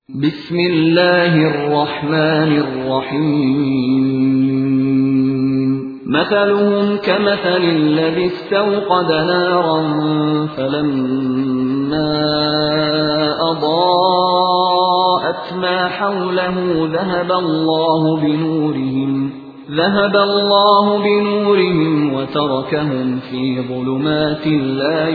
بسم الله الرحمن الرحيم مثلهم كمثل الذي استوقد نارا فلما أضاءت ما حوله ذهب الله بنورهم وتركهم في ظلمات لا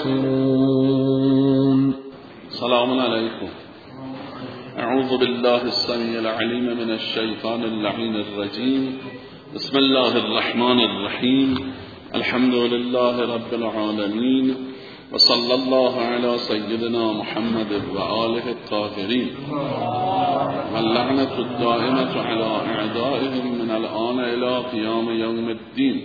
يبصرون. سلام عليكم. أعوذ بالله السميع العليم من الشيطان اللعين الرجيم. بسم الله الرحمن الرحيم. الحمد لله رب العالمين وصلى الله على سيدنا محمد وآله الطاهرين واللعنة الدائمة على أعدائهم من الآن إلى قيام يوم الدين.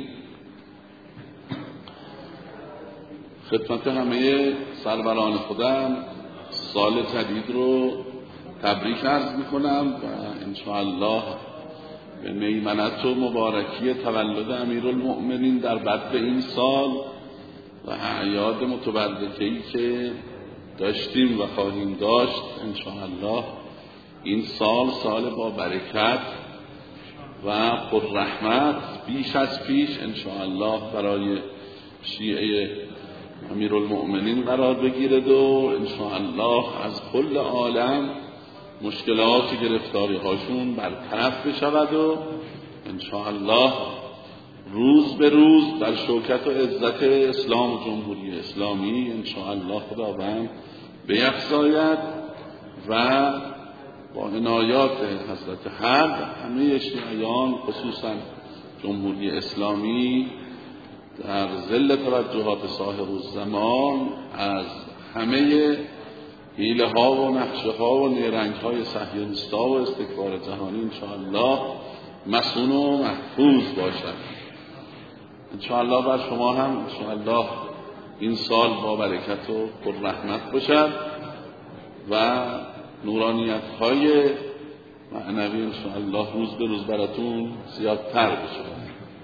خدمت همه سروران خودم سال جدید رو تبریک عرض میکنم و انشاءالله به میمنت و مبارکی تولد امیرالمؤمنین در بدء این سال و اعیاد متبرکه‌ای که داشتیم و خواهیم داشت انشاءالله این سال با برکت و پر رحمت بیش از پیش انشاءالله برای شیعه امیرالمؤمنین قرار بگیرد و انشاءالله از کل عالم مشکلات گرفتاری هاشون برطرف بشود و انشاءالله روز به روز در شوکت و عزت اسلام و جمهوری اسلامی انشاءالله خداوند بیفزاید و با عنایات حضرت حق همه شیعیان خصوصا جمهوری اسلامی در ظل توجهات صاحب الزمان از همه حیله ها و نقشه ها و نیرنگ های صهیونیستا و استکبار جهانی انشاءالله مصون و محفوظ باشد. انشاءالله بر شما هم انشاءالله این سال با برکت و پر رحمت باشد و نورانیت های معنوی انشاءالله روز به روز براتون زیادتر بشه.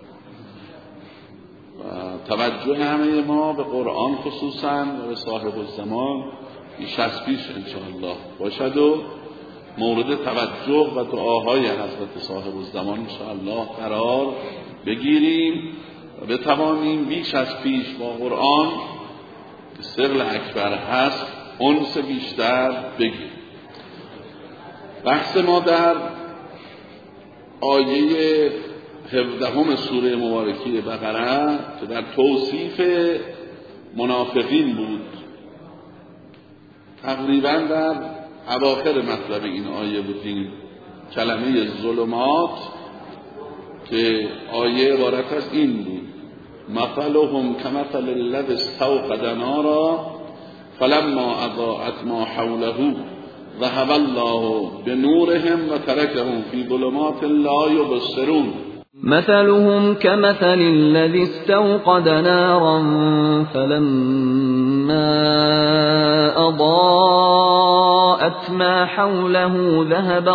توجه همه ما به قرآن خصوصا و به صاحب الزمان بیش از پیش انشاءالله باشد و مورد توجه و دعاهای حضرت صاحب الزمان انشاءالله قرار بگیریم و بتوانیم بیش از پیش با قرآن که سر اکبر هست انس بیشتر بگیریم. بحث ما در آیه 17 سوره مبارکه بقره که در توصیف منافقین بود، تقریبا در اواخر مطلب این آیه بودیم. کلمه ظلمات که آیه عبارت از این بود: مثلهم کمثل الذی استوقد نارا فلما اضاءت ما حوله ذهب الله بنورهم وتركهم في ظلمات لا يبصرون. مثلهم كمثل الذي استوقد نارا فلما أضاءت ما حوله ذهب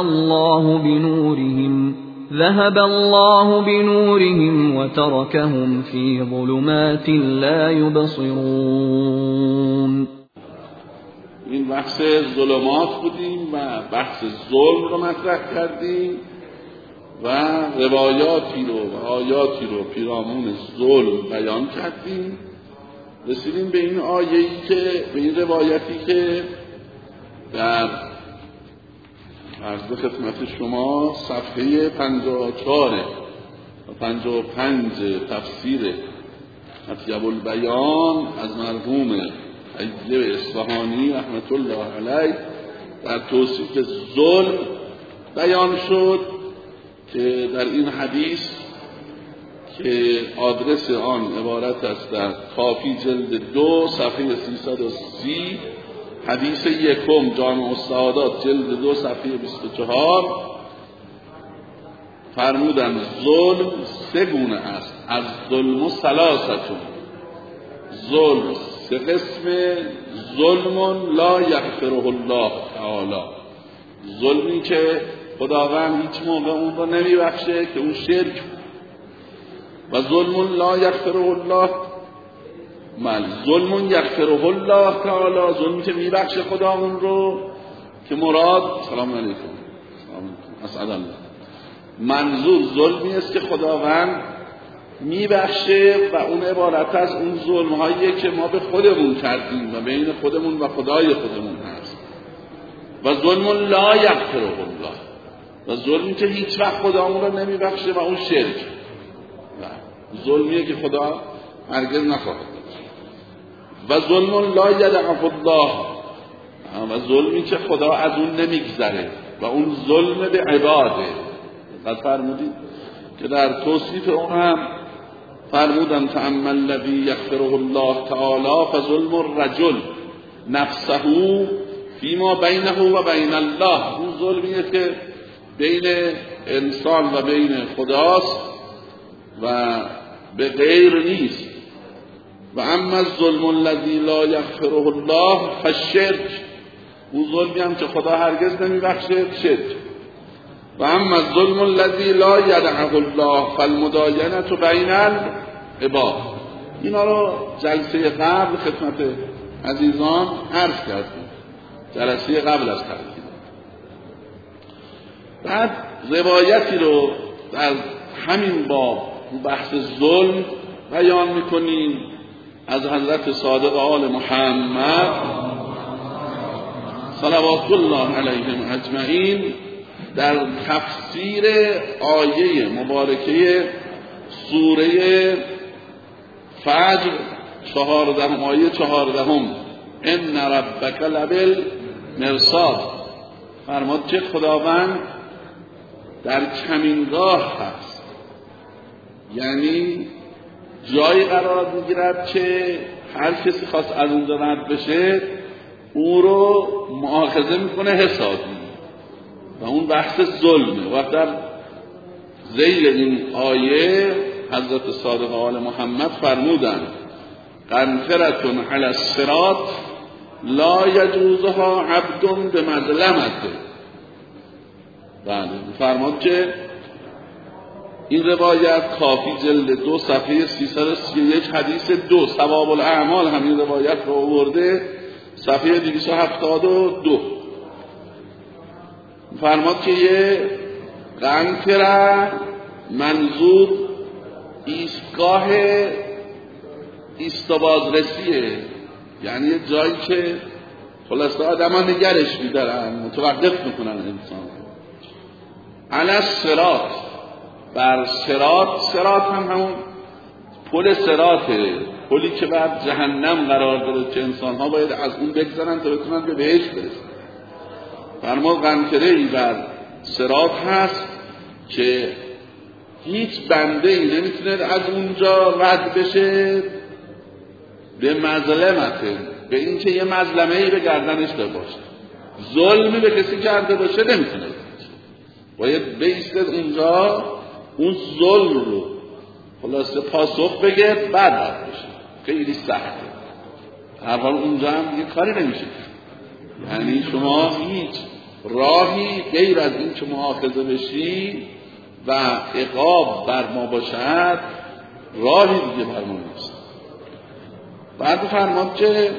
الله بنورهم وتركهم في ظلمات لا يبصرون. این بحث ظلمات بودیم و بحث ظلم رو مطرح کردیم و روایاتی رو و آیاتی رو پیرامون ظلم بیان کردیم. رسیدیم به این آیه‌ای که به این روایتی که در عرض خدمت شما صفحه 54 و 55 تفسیر مطیب البیان از مرحوم ایوب اصفهانی رحمت الله علیه در توصیف ظلم بیان شد که در این حدیث که آدرس آن عبارت است در کافی جلد 2 صفحه 330، حدیث یکم جامع السعادات جلد 2 صفحه 24 فرمودند ظلم 3 گونه است. از ظلم ثلاثه، ظلم 3 قسم: ظلم لا یغفره الله تعالی، ظلمی که خداوند هیچ موقع اون رو نمیبخشه که اون شرک، و ظلم لا یغفره الله، ظلم یغفره الله تعالی، ظلمی که میبخشه خدا اون رو که مراد سلام علیکم اسعد الله، منظور ظلمی است که خداوند میبخشه و اون عبارت از اون ظلم‌هایی که ما به خودمون کردیم و بین خودمون و خدای خودمون هست. و ظلم لا یغفره الله، و ظلمی که هیچ وقت خدامون رو نمیبخشه و اون شرک، ظلمیه که خدا هرگز نخواهد. و ظلم لا یدعه الله، و ظلمی که خدا از اون نمیگذره و اون ظلم به عباده. قد فرمودید که در توصیف اون هم فرمودن تأمل الذی یغفره الله تعالی فظلم الرجل نفسه فیما بینه و بین الله، اون ظلمیه که بین انسان و بین خداست و به غیر نیست. و اما الظلم الذی لا یغفره الله فالشرک، اون ظلمی هم که خدا هرگز نمیبخشه شرک. و اما الظلم الذی لا یدعه الله فالمداینة بین العباد. اینا رو جلسه قبل خدمت عزیزان عرض کردیم، جلسه قبل از ترتیب. بعد روایتی رو در همین باب بحث ظلم بیان میکنیم از حضرت صادق آل محمد صلوات الله علیهم اجمعین در تفسیر آیه مبارکه سوره فجر 14 آیه 14 ان ربک لبالمرصاد، فرمود که خداوند در کمینگاه هست، یعنی جایی قرار میگیرد که هر کسی خواست از اونجا رد بشه او رو مؤاخذه میکنه حسابی، و اون بحث ظلمه. و در ذیل این آیه حضرت صادق آل محمد فرمودند قنطرة علی الصراط لا یجوزها عبد بمظلمته. بله، فرمود که این روایت کافی جلد 2 صفحه 331 حدیث 2 ثواب الاعمال همین روایت رو آورده، صفحه 272. فرمود که یه قنطره منظور ایستگاه ایستابازرسیه، یعنی یه جایی که خلاصه آدم ها نگرش میدارن، متوقف میکنن انسان. علی الصراط، بر صراط هم همون پل صراطه، پلی که بر جهنم قرار داره که انسان ها باید از اون بگذرن تا بتونن به بهشت برسن. فرما قنطره‌ای بر صراط هست که هیچ بنده ای نمیتونه از اونجا رد بشه به مظلمته، به این که یه مظلمه‌ای به گردنش باشه، ظلمی به کسی کرده باشه نمیتونه باشه، باید بیسته اونجا اون ظلم رو خلاصه پاسخ بگه بعد رد بشه. خیلی سخته، هر حال اونجا هم یه کاری نمیشه، یعنی شما هیچ راهی غیر از این که مؤاخذه بشی و عقاب بر ما باشد راهی دیگه بر ما نیست. بعد فرمود که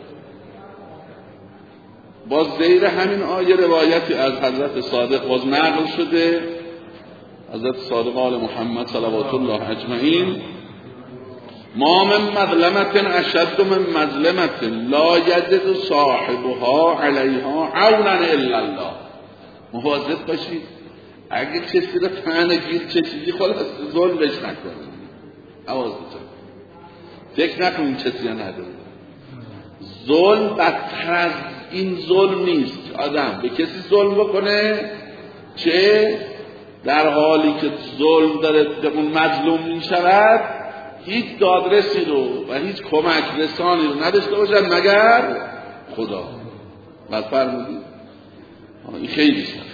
باز زیر همین آیه روایتی از حضرت صادق باز نقل شده، حضرت صادق آل محمد صلوات الله اجمعین ما من مظلمت اشد من مظلمت لا یجد صاحبها علیها عونا الا الله. مواظب باشید اگه کسی رو طعنه گیر کشیدی خلاص ظلمش نکنید، آواز بزن، فکر نکنید کسی نداره. ظلم بدتر از این ظلم نیست که آدم به کسی ظلم بکنه که در حالی که ظلم داره به اون مظلوم می شود هیچ دادرسی رو و هیچ کمک رسانی رو نداشته باشد مگر خدا. بعد فرمودید این خیلی سخته.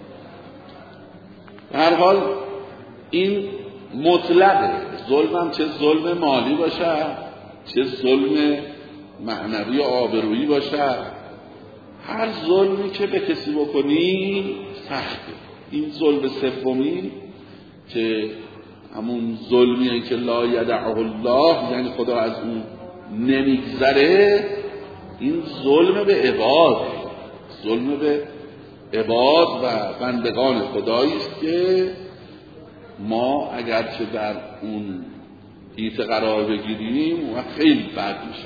هر حال این مطلقه، ظلمم چه ظلم مالی باشه چه ظلم معنوی و آبرویی باشه، هر ظلمی که به کسی بکنی سخته. این ظلم سومی که همون ظلمیه که لا یدعه الله، یعنی خدا از اون نمیگذره، این ظلم به عباد، ظلم به عباد و بندگان خدایی است که ما اگرچه در اون حیطه قرار بگیریم و خیلی بد میشه.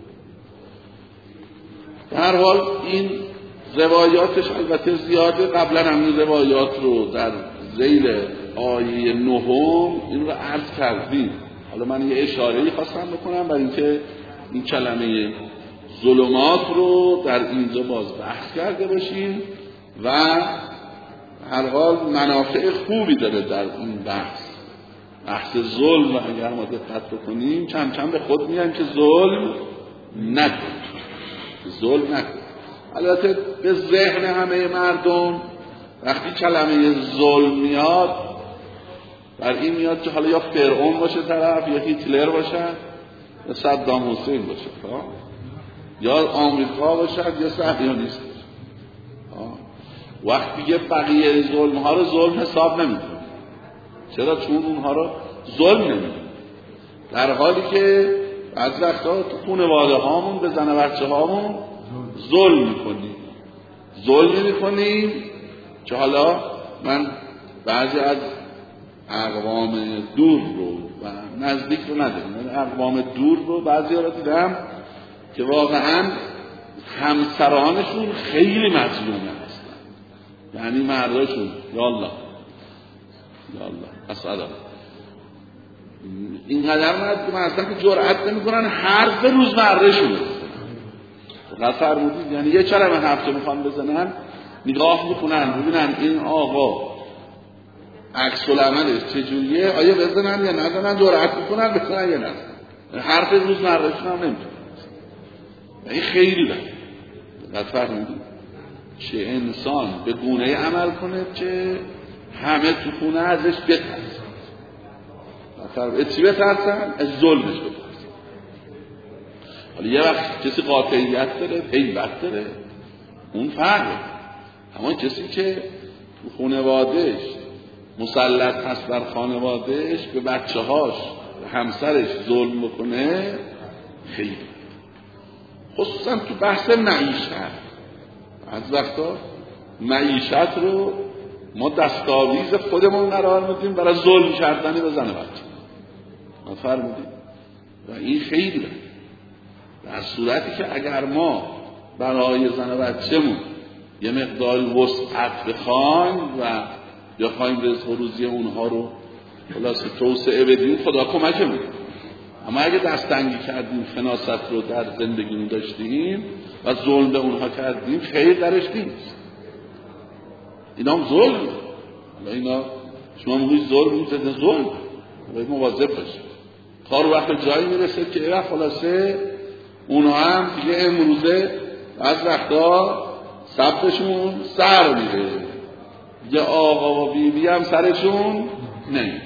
در هر حال این روایاتش البته زیاده. قبلا هم این روایات رو در ذیل آیه 9 این رو عرض کردیم. حالا من یه اشاره‌ای خواستم بکنم برای اینکه این کلمه ظلمات رو در اینجا باز بحث کرده باشیم و هر حال منافع خوبی داره در این بحث ظلم. و اگر ما دقت بکنیم کم کم به خود میایم که ظلم نکن. البته به ذهن همه مردم وقتی کلمه ظلم میاد بر این میاد که حالا یا فرعون باشه طرف، یا هیتلر باشه، یا صدام حسین باشه، یا آمریکا باشه، یا صهیونیست باشه. وقتی که بقیه ظلم ها رو ظلم حساب نمیکنه. چرا؟ چون اونها رو ظلم نمیکنه، در حالی که بعض وقتا تو خانواده هامون به زن و بچه هامون ظلم میکنیم که حالا من بعضی از اقوام دور رو و نزدیک رو نداریم، من اقوام دور رو بعضی ها رو دیدم که واقعا همسرانشون خیلی مظلومه هستن، یعنی مرداشون یالله اسعد اینقدر مثلا که جرأت نمیکنن حرف روزمرهشون فقط فرمودید، یعنی یه کلمه هفته میخوان بزنن نگاه میکنن ببینن این آقا عکس العملش چجوریه، آیا بزنن یا نزنن، جرأت میکنن بزنن یا نه، حرف روزمرهشون هم نمیتونن. این خیلی فقط فرمودید چه انسان به گونه عمل کنه که همه تو خونه ازش بترسن. از چی بترسن؟ از ظلمش بترسن. حالا یه وقت کسی قاطعیت داره، هیبت داره، اون فرقه. اما کسی که تو خانوادهش مسلط هست بر خانوادهش، به بچه هاش به همسرش ظلم بکنه، خیلی خصوصا تو بحث معیشت. از وقتا معیشت رو ما دستاویز خودمون قرار میدیم برای ظلم کردن به زن و بچه. ما فرمودیم و این خیلی در صورتی که اگر ما برای زن و بچه‌مون یه مقدار وسعت بخوایم و یا خواهیم رزق و روزی اونها رو خلاصه توسعه بدیم، خدا کمکمون. اما اگه دستنگی کردیم، خناست رو در زندگیمون داشتیم و ظلم به اونها کردیم، خیر درش نیست. اینا هم ظلم. اینا شما میگوید ظلم، میگوید ظلم، باید مواظب باشید. کار وقت جایی میرسه که خلاصه اونها هم دیگه امروزه از وقتا سبتشون سر میره، یه آقا و بیبی هم سرشون نمیشه.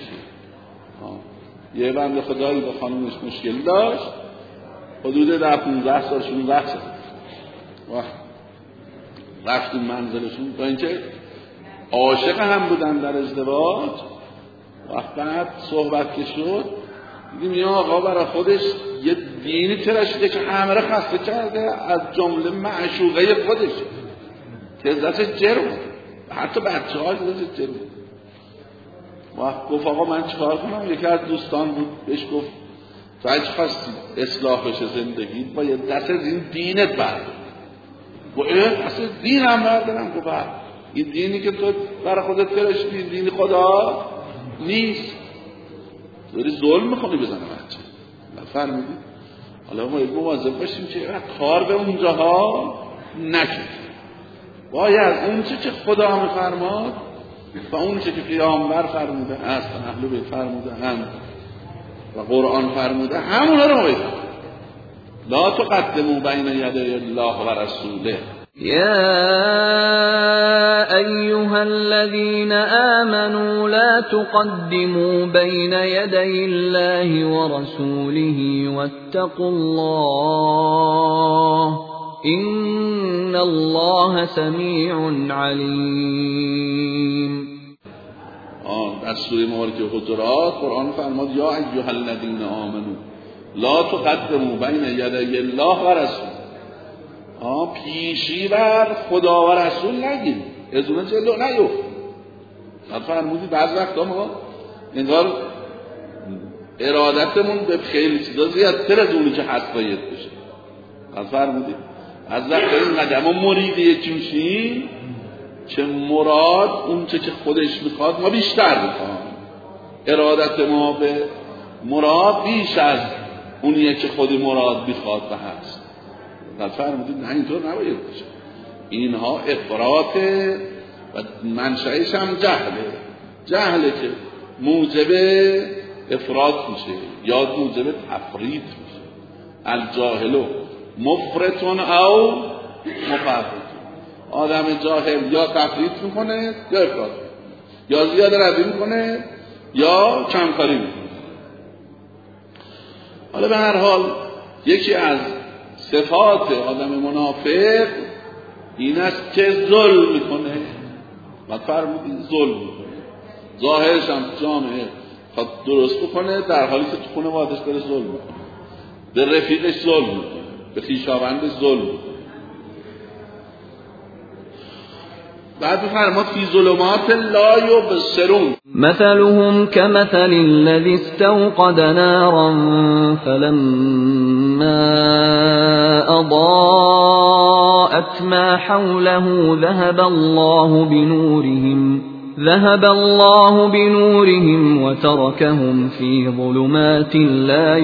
یه بنده خدایی با خانومش مشکل داشت، حدود 10-15 سالشون رفتن و رفتیم منزلشون، تا اینکه عاشق هم بودن در ازدواج. وقت بعد صحبت که شد دیدیم یه آقا برای خودش یه دینی تراشیده که همه را خسته کرده، از جمله معشوقه خودش که ازش جرم، حتی بچه ها ازش جرم. وقت گفت آقا من چیکار کنم؟ یکی از دوستان بود بهش گفت تو اگه خواستی اصلاح بشه زندگی باید دست از این دینت بردار. گفت دست از دینم بردارم؟ گفت این دینی که تو برای خودت تراشیدی این دین خدا نیست، داری ظلم میکنی بزنه بچه. نفرمیدی؟ حالا ما مواظب باشیم که کار به اونجاها نکنیم. باید اون چه که خدا میفرماد و اون چه که پیامبر فرموده است و اهل بیت فرموده هم و قرآن فرموده همونا رو باید لا تقدموا بین یدی الله و رسوله. يا أيها الذين آمنوا لا تقدموا بين يدي الله ورسوله واتقوا الله إن الله سميع عليم. در سوره مبارکه حجرات قرآن فرمود یا ایها الذین آمنوا لا تقدموا بین یدی الله و رسوله. پیشی بر خدا و رسول نگیریم، از اون جلو نیفتیم. فرمودید بعض وقتا ما انگار ارادتمون به خیلی چیزا زیادتر از اونی که هست باید بشه. فرمودید از وقتا این قدم ها مرید یکی میشیم که مراد اون چه که خودش میخواد ما بیشتر میخوام، ارادت ما به مراد بیش از اونیه که خود مراد میخواد و هست. فرمودید نه اینطور نباید بشه، اینها افراطه و منشأش هم جهله که موجب افراط میشه یا موجب تفریط میشه. الجاهل مفرطون او مفرطون، آدم جاهل یا تفریط میکنه یا افراط، یا زیاده روی میکنه یا کمکاری میکنه. حالا به هر حال یکی از صفات آدم منافق این است که ظلم میکنه. و فرمودید ظلم میکنه، ظاهرش هم جامعه خواهد درست بکنه در حالی که تو خانواده‌اش داره ظلم میکنه، به رفیقش ظلم میکنه، به خویشاوندش ظلم میکنه. بعد فرمود فی ظلمات لا یبصرون مثلهم كمثل الذي استوقد نارا فلما أضاءت ما حوله ذهب الله بنورهم وتركهم في ظلمات لا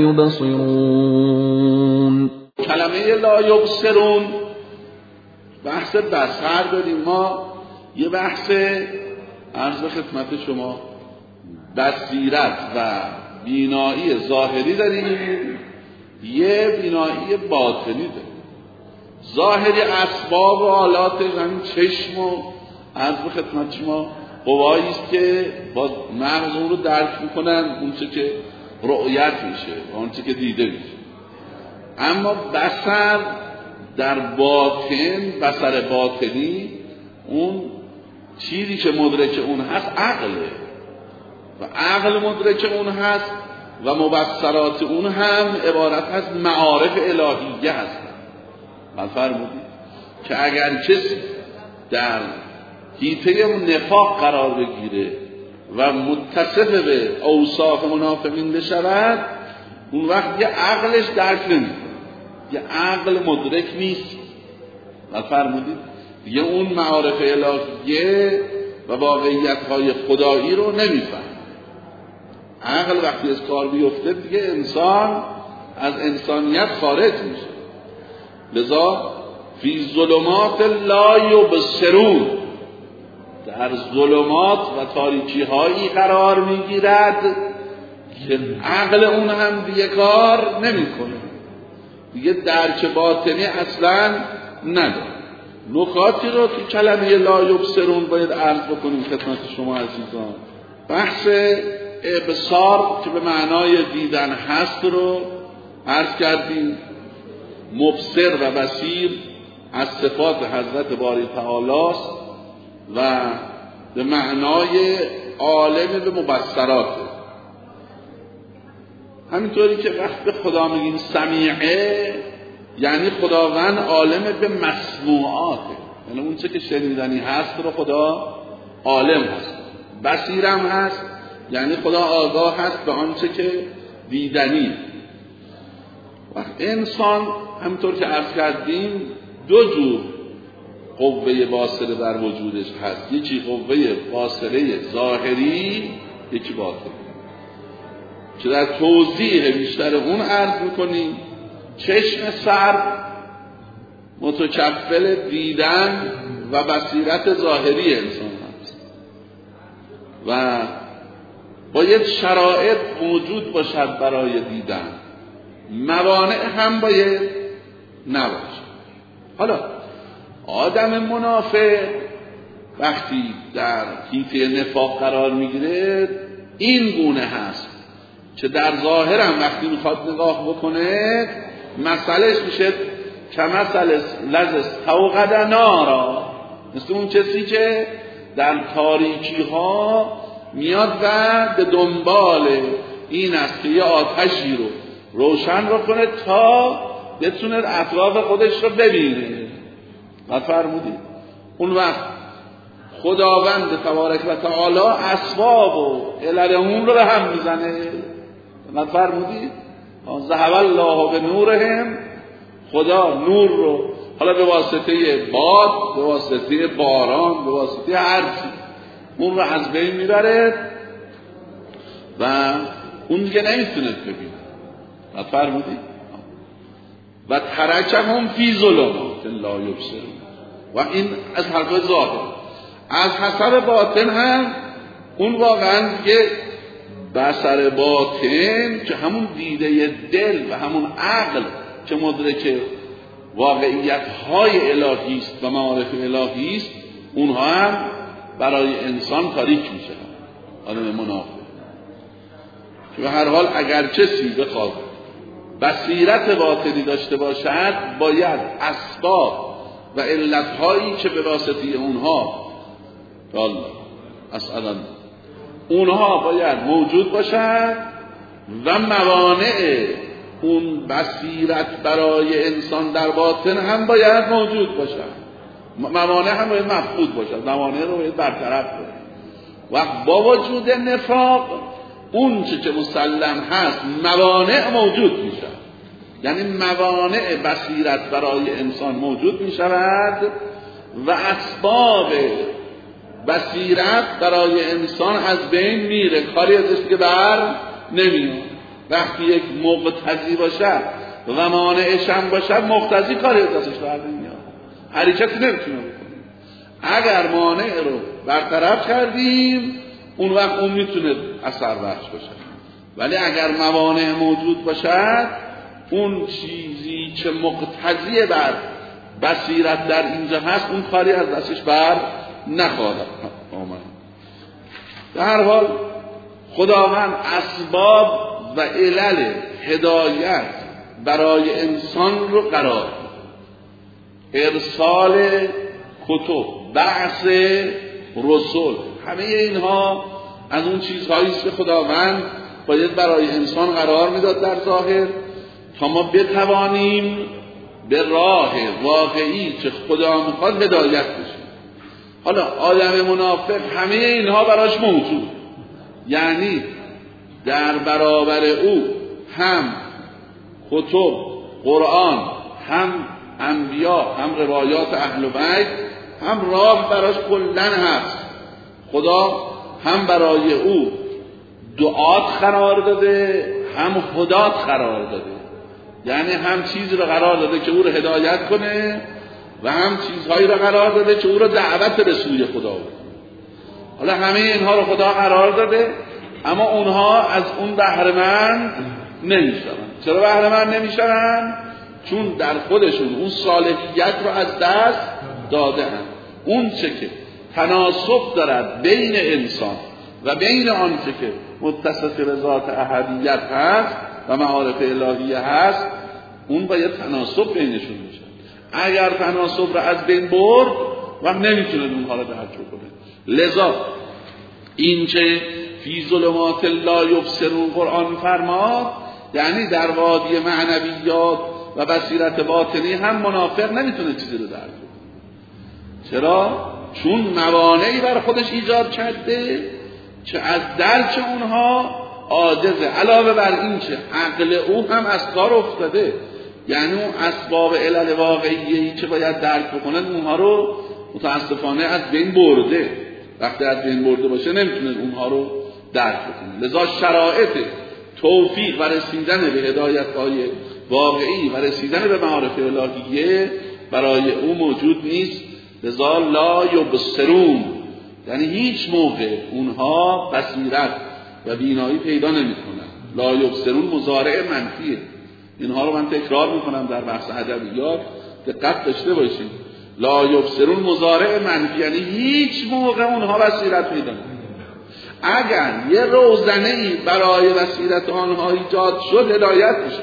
يبصرون. کلمه لا یبصرون بحث بصر داریم. ما یه بحث عرض به خدمت شما بصیرت و بینایی ظاهری داریم، یه بینایی باطنی داریم. ظاهری اسباب و آلات همین چشم و عرض به خدمت شما قوایی است که با مغز اون رو درک میکنن، اون چه که رؤیت میشه و اون چه که دیده میشه. اما بصر در باطن، بصر باطنی، اون چیزی که مدرک اون هست عقله و عقل مدرک اون هست و مبصرات اون هم عبارت از معارف الهیه هست. من فرمودید که اگر کسی در حیطه نفاق قرار بگیره و متصف به اوصاف منافقین بشود، اون وقت یه عقلش درک نمیکنه، یه عقل مدرک نیست. و فرمودید دیگه اون معارف الهیه و واقعیت‌های خدایی رو نمیفهم. عقل وقتی از کار بیفته دیگه انسان از انسانیت خارج میشه. لذا فی ظلمات لا یبصرون، در ظلمات و تاریکی هایی قرار میگیرد که عقل اون هم دیگه کار نمیکنه، دیگه درک باطنی اصلا نداره. نکاتی رو که کلمه لا یبصرون باید عرض بکنیم خدمت شما عزیزان. بحث ابصار که به معنای دیدن هست رو عرض کردیم. مبصر و بصیر از صفات حضرت باری تعالی است و به معنای عالم به مبصرات. همینطوری که وقت به خدا میگیم سمیعه، یعنی خداوند عالم به مسموعاته، یعنی اون چه که شنیدنی هست رو خدا عالم هست. بصیرم هست، یعنی خدا آگاه هست به آنچه که دیدنی. وقت انسان همینطور که عرض کردیم دو جور قوه باصره در وجودش هست، یکی قوه باصره ظاهری، یکی باطنی که در توضیح بیشتر اون عرض میکنیم. چشم سر متکفل دیدن و بصیرت ظاهری انسان هست و باید شرایط موجود باشد برای دیدن، موانع هم باید نباشد. حالا آدم منافق وقتی در حیطه نفاق قرار میگیره این گونه هست که در ظاهرم وقتی میخواد نگاه بکنه مسئلهش میشه کمثل الذی استوقد نارا، مثل اون کسی که در تاریکی ها میاد و به دنبال این است که یه آتشی رو روشن بکنه تا بتونه اطراف خودش رو ببینه. بعد فرمودید اون وقت خداوند تبارک و تعالی اسباب و علل اون رو به هم میزنه. بعد فرمودید ذهب الله به نورهم، خدا نور رو حالا به واسطه باد، به واسطه باران، به واسطه هر چیز اون رو از بین میبره و اون دیگه نمیتونه ببینه. بعد فرمودید و ترکهم فی ظلمات لا یبصرون. و این از حرف ظاهر. از حسب باطن هم اون واقعا دیگه بصر باطن که همون دیده دل و همون عقل که مدرک واقعیت های الهی است و معارف الهی است، اونها هم برای انسان تاریک میشه. آدم منافق که به هر حال اگر کسی بخواد بصیرت باطنی داشته باشد، باید اسباب و علتهایی که به واسطه اونها اونها باید موجود باشد و موانع اون بصیرت برای انسان در باطن هم باید موجود باشد. موانع هم باید مفقود باشد، موانع رو باید برطرف کنید. و با وجود نفاق اون که مسلم هست موانع موجود می شود، یعنی موانع بصیرت برای انسان موجود می شود و اسباب بصیرت برای انسان از بین میره، کاری ازش که بر نمیاد. وقتی یک مقتضی باشد و مانعش هم باشد، مقتضی کاری ازش بر نمیاد، حرکتی نمیتونه بکنه. اگر مانع رو برطرف کردیم اون وقت اون میتونه اثر بخش باشد، ولی اگر موانع موجود باشد اون چیزی که مقتضی بر بصیرت در اینجا هست اون کاری از دستش بر نخواهد آمد. در هر حال خداوند اسباب و علل هدایت برای انسان رو قرار داد. ارسال کتب، بعث رسول، همه اینها از اون چیزهایی است که خداوند باید برای انسان قرار میداد در ظاهر تا ما بتوانیم به راه واقعی که خدا میخواد هدایت بشیم. حالا آدم منافق همه اینها براش موجود، یعنی در برابر او هم کتب قرآن، هم انبیا، هم روایات اهل بیت، هم راه براش کلاً هست. خدا هم برای او دعات قرار داده، هم هدات قرار داده، یعنی هم چیزی رو قرار داده که او رو هدایت کنه و هم چیزهایی رو قرار داده که او رو دعوت به سوی خدا بکنه. حالا همه اینها رو خدا قرار داده، اما اونها از اون بهره‌مند نمیشوند. چرا بهره‌مند نمیشوند؟ چون در خودشون اون صالحیت رو از دست داده اند. اون چه که تناسب دارد بین انسان و بین آن چه که متصف به ذات احدیت هست و معارف الهیه هست، اون باید تناسب بینشون میشه. اگر تناسب رو از بین برد و نمیتونه اونها رو درک کنه. لذا این که فی ظلمات لا یبصرون قرآن فرماد، یعنی در وادی معنویات و بصیرت باطنی هم منافق نمیتونه چیزی رو درک کنه. چرا؟ چون موانعی بر خودش ایجاد کرده که از درک اونها عاجزه. علاوه بر این که عقل او هم از کار افتاده، یعنی اون اسباب علل واقعیه‌ای که باید درک بکنه اونها رو متاسفانه از بین برده. وقتی از بین برده باشه نمیتونه اونها رو درک بکنه. لذا شرایط توفیق و رسیدن به هدایت‌های واقعی و رسیدن به معارف الهیه برای او موجود نیست. لذا لا یبصرون، یعنی هیچ موقع اونها بصیرت و بینایی پیدا نمی‌کنن. لا یبصرون مضارع منفیه. اینها رو من تکرار میکنم در بحث ادبیات، دقت داشته باشید. لا یبصرون مضارع منفی، یعنی هیچ موقع اونها بصیرت پیدا نمی‌کنن. اگر یه روزنه‌ای برای بصیرت آنها ایجاد شد هدایت میشه.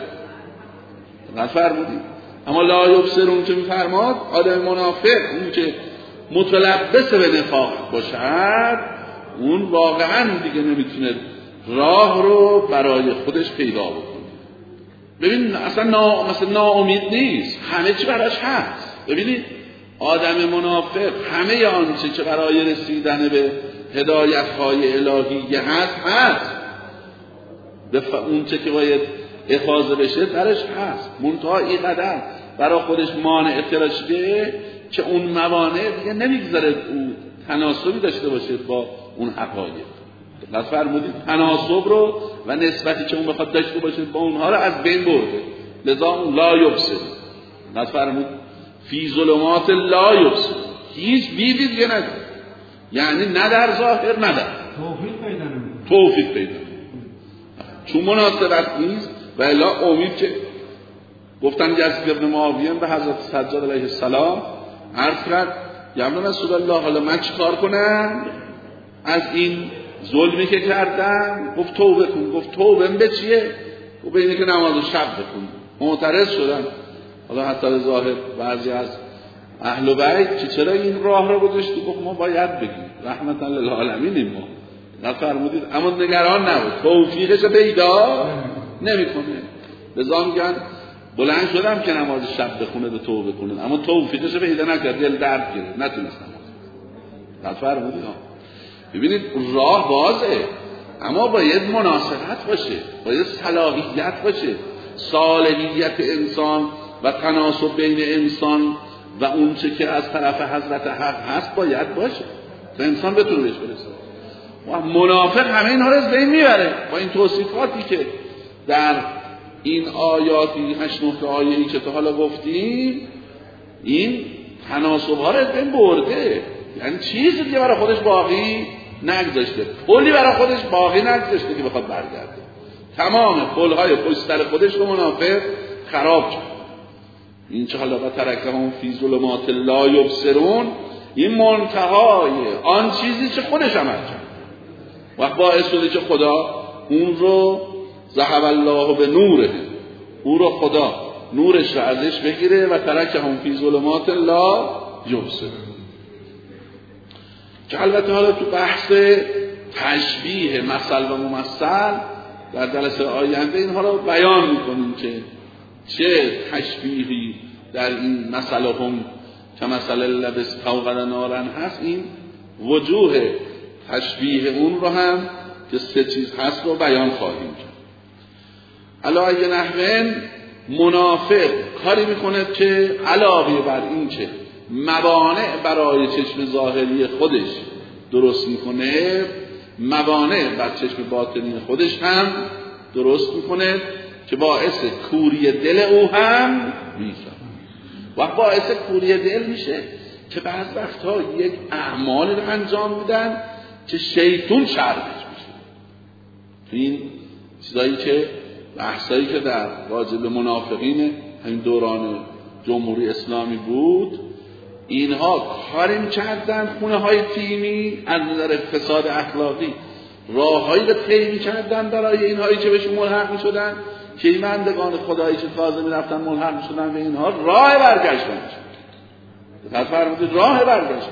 فرمودید. اما لا یبصرون که میفرماد آدم منافق، اون که متلبس به نفاق باشد، اون واقعا دیگه نمیتونه راه رو برای خودش پیدا بکنه. ببین اصلا مثلا ناامید نیست، همه چی براش هست. ببینید آدم منافق همه آنچه که برای رسیدن به هدایت‌های الهی هست به اونچه که باید افاضه بشه درش هست، منتها این قدر برای خودش مانع تراشیده که اون موانع دیگه نمیگذاره او تناسبی داشته باشه با اون حقایق. دقت فرمودید تناسب رو و نسبتی که اون بخواد داشته باشه با اونها رو از بین برده، لذا اون لا یبصر. دقت فرمود فی ظلمات لا یبصر، هیچ دیدی دیگه نداره، یعنی نه در ظاهر نه در توفیق پیدا چون مناسبت نیست. و الا امید که گفتن یزید ابن معاویه به حضرت سجاد علیه السلام عرض کرد یا رسول الله حالا من چیکار کنم از این ظلمی که کردم؟ گفت توبه کن. گفت توبه به چیه؟ گفت به اینه که نماز شب بخون. معترض شدن. حالا حتی به ظاهر بعضی از اهل بیت که چرا این راه رو گذاشتی؟ گفت ما باید بگیم رحمتا للعالمین ما نفرمودید، اما نگران نبود توفیقش پیدا نمیکنه. لذا میگن بلند شدم که نماز شب بخونه به توبه کنه، اما توفیقش پیدا نکرد، دل درد گرفت نتونستم. نفرمودید ببینید راه بازه، اما باید مناسبت باشه، باید صلاحیت باشه، صالحیت انسان و تناسب بین انسان و اون چه که از طرف حضرت حق هست باید باشه تا انسان بتونه بهش برسه. و منافق همه اینها رو از بین میبره با این توصیفاتی که در این آیاتی 8-9 آیه‌ای که تا حالا گفتیم این تناسب ها رو از بین برده، یعنی چیزی دیگه برای خودش باقی نگذاشته، پلی برای خودش باقی نگذاشته که بخواد برگرده. تمام پل‌های پشت سر خودش رو منافق خراب کرد. این چه حالا ترکهم فی ظلمات لا یبصرون، این منتهای آن چیزی که خودش عمل کرد و باعث شده که خدا اون رو ذهب الله به نوره، او رو خدا نورش رو ازش بگیره و ترکهم فی ظلمات لا یبصرون. که البته حالا تو بحث تشبیه مثل و ممثل در جلسه آینده اینها رو بیان میکنیم که چه تشبیهی در این مثل هم که مثل لبس فوقد نارن هست، این وجوه تشبیه اون رو هم که 3 چیز هست رو بیان خواهیم کرد. علاوه نحوین منافق کاری میکنه که علاوه بر این که موانع برای چشم ظاهری خودش درست میکنه، موانع بر چشم باطنی خودش هم درست میکنه که باعث کوری دل او هم میشه. و باعث کوری دل میشه که بعض وقتها یک اعمال رو انجام میدن که شیطون شرمش میشه. تو این چیزایی که بحثایی که در راجع منافقین همین دوران جمهوری اسلامی بود، اینها کاری می‌کردن خونه های تیمی از نظر فساد اخلاقی راههایی رو طی می‌کردن برای اینهایی که بهش ملحق می‌شدن که ایماندگان خدایی که تازه می‌رفتن ملحق می‌شدن به اینها راه برگشت نمی‌شد. فرمودید راه برگشت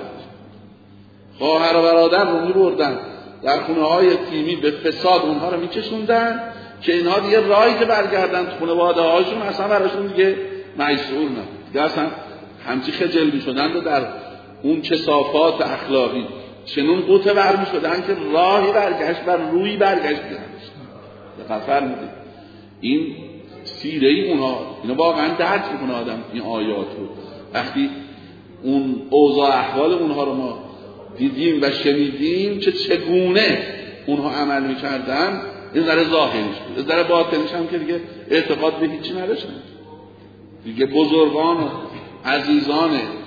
خواهر و برادر رو می‌بردن در خونه‌های تیمی به فساد اونها رو می‌کشوندن که اینها دیگه راهی که برگردن تو خانواده‌هاشون اصلا براشون دیگه میسور نبود. دیگه اصلا همچی خجل می‌شدن و در اون کثافات اخلاقی چنون قوطه بر می‌شدن که راهی برگشت و روی برگشت نمی‌شد. فرمودید این سیره ای اونها، اینا واقعا درک می‌کنه آدم این آیات رو. وقتی اون اوضاع احوال اونها رو ما دیدیم و شنیدیم که چگونه اونها عمل می‌کردن، این ذره ظاهریش بود، این ذره باطنیش هم که دیگه اعتقاد به هیچی نداشتن. دیگه بزرگان و عزیزان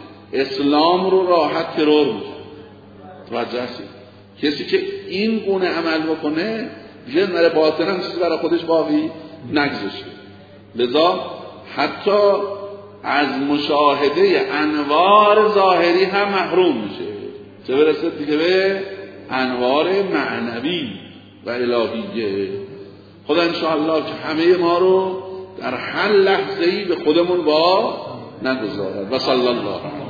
اسلام رو راحت ترور می‌کنه. توجه هستید؟ کسی که این گونه عمل بکنه دیگه ذره باطن هم چیزی برای خودش باقی نگذاشته. لذا حتی از مشاهده انوار ظاهری هم محروم میشه، چه برسه دیگه به انوار معنوی و الهیه. خدا انشاءالله که همه ما رو در هر لحظه‌ای به خودمون با نگذارد. و صلی الله